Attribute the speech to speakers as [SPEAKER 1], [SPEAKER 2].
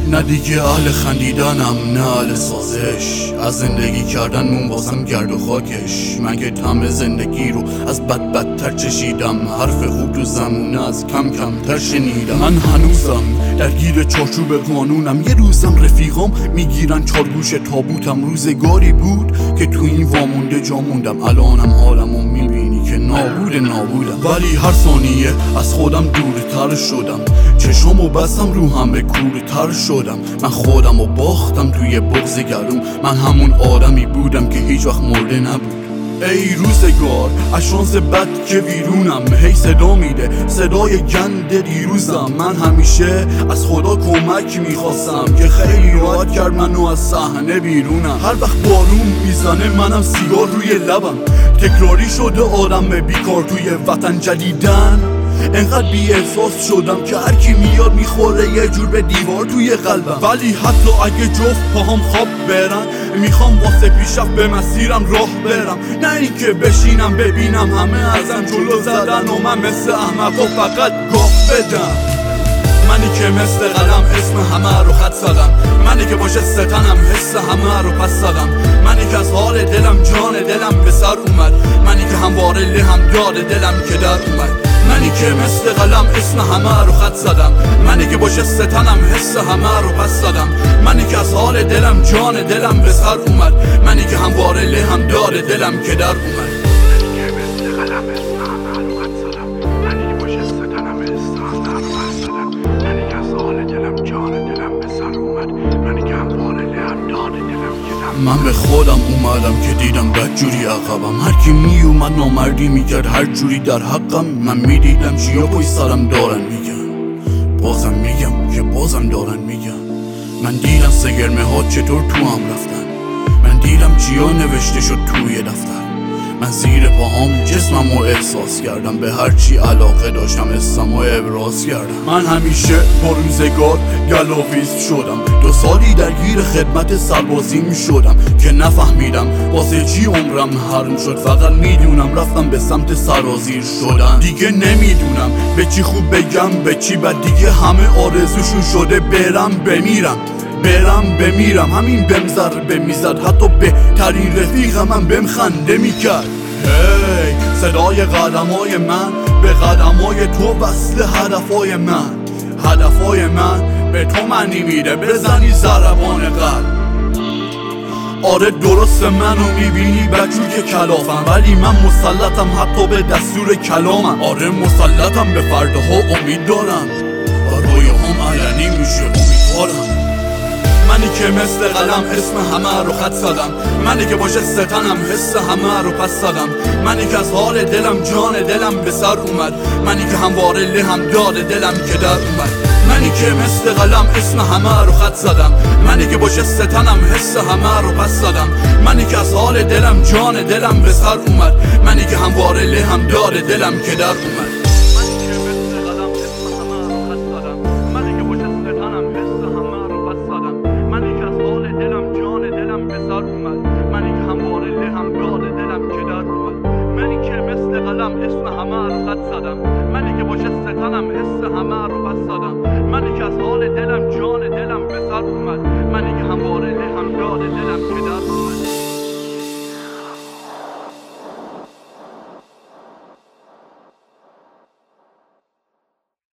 [SPEAKER 1] نه دیگه اهل خندیدنم نه اهل سازش، از زندگی کردن مون واسم گرد و خاکش. من که طعم زندگی رو از بدتر چشیدم، حرف خوب تو زمونه از کم تر شنیدم. من هنوزم درگیر چارچوب قانونم، یه روزم رفیقام میگیرن چارگوش تابوتم. روزگاری بود که تو این وامونده جا موندم، الانم حالمو میبینی که نابودم. ولی هر ثانیه از خودم دورتر شدم، چشمو بستم روحم به کورتر شدم. من خودمو باختم توی بغض گلوم، من همون آدمی بودم که هیچ وقت مرده نبود. ای روزگار از شانس بد که ویرونم، هی صدا میده صدای گند دیروزم. من همیشه از خدا کمک میخواستم که خیلی راحت کرد منو از صحنه بیرونم. هر وقت بارون میزنه منم سیگار روی لبم، تکراری شده آدم بیکار توی وطن جدیدن. انقدر بی احساس شدم که هر کی میاد میخوره یه جور به دیوار توی قلبم. ولی حتی اگه جفت پاهم خواب برن، میخوام واسه پیشرفت به مسیرم راه برم، نه اینکه بشینم ببینم همه ازم جلو زدن و من مثل احمق و فقط گاف بدم. منی که مثل قلم اسم همه رو خط زدم، منی که باشه ستنم حس همه رو پس زدم. منی که از حال دلم جان دلم به سر اومد، منی که همواره لهم داد دلم که در اومد. منی که مثل قلم اسم همه رو خط زدم، منی که باشه ستنم حس همه رو پس زدم. منی که از حال دلم جان دلم به سر اومد، منی که همواره لهم داد دلم که در اومد. من به خودم اومدم که دیدم بدجوری عقبم، هر کی می اومد نامردی میکرد هر جوری در حقم. من میدیدم چیا پای سرم دارن میگن، بازم میگم که بازم دارن میگن. من دیدم سگرمه ها چطور تو هم رفتن، من دیدم چیا نوشته شد توی دفتر. من زیر پاهام جسممو احساس کردم، به هر چی علاقه داشتم اسممو ابراز کردم. من همیشه با روزگار گلاویز شدم، 2 سالی درگیر خدمت سربازیم شدم که نفهمیدم واسه چی عمرم حرم شد. فقط میدونم رفتم به سمت سرازیر شدن، دیگه نمیدونم به چی خوب بگم به چی بد. دیگه همه آرزوشون شده برم بمیرم. همین بهم ضربه میزد، حتی بهترین رفیقم من بهم خنده میکرد. هی صدای قدمای من به قدمای تو وصل هدفای من به تو معنی میده بزنی ضربان قلب. آره درست منو میبینی بدجور که کلافم، ولی من مسلطم حتی به دستور کلامم. آره مسلطم به فرداها امید دارم، رویاهام علنی میشه امیدوارم. منی که مثل قلم اسم همه رو خط زدم، منی که باشه ستنم حس همه رو پس زدم. منی که از حال دلم جان دلم به سر اومد، منی که همواره لهم داد دلم که در اومد. منی که مثل قلم اسم همه رو خط زدم، منی که باشه ستنم حس همه رو پس زدم. منی که از حال دلم جان دلم به سر اومد، منی که همواره لهم داد دلم که در اومد.
[SPEAKER 2] اسم همه رو خط زدم، منی که باشه ستنم حس همه رو پس زدم. منی که از حال دلم جان دلم به سر اومد، منی که همواره لهم داد دلم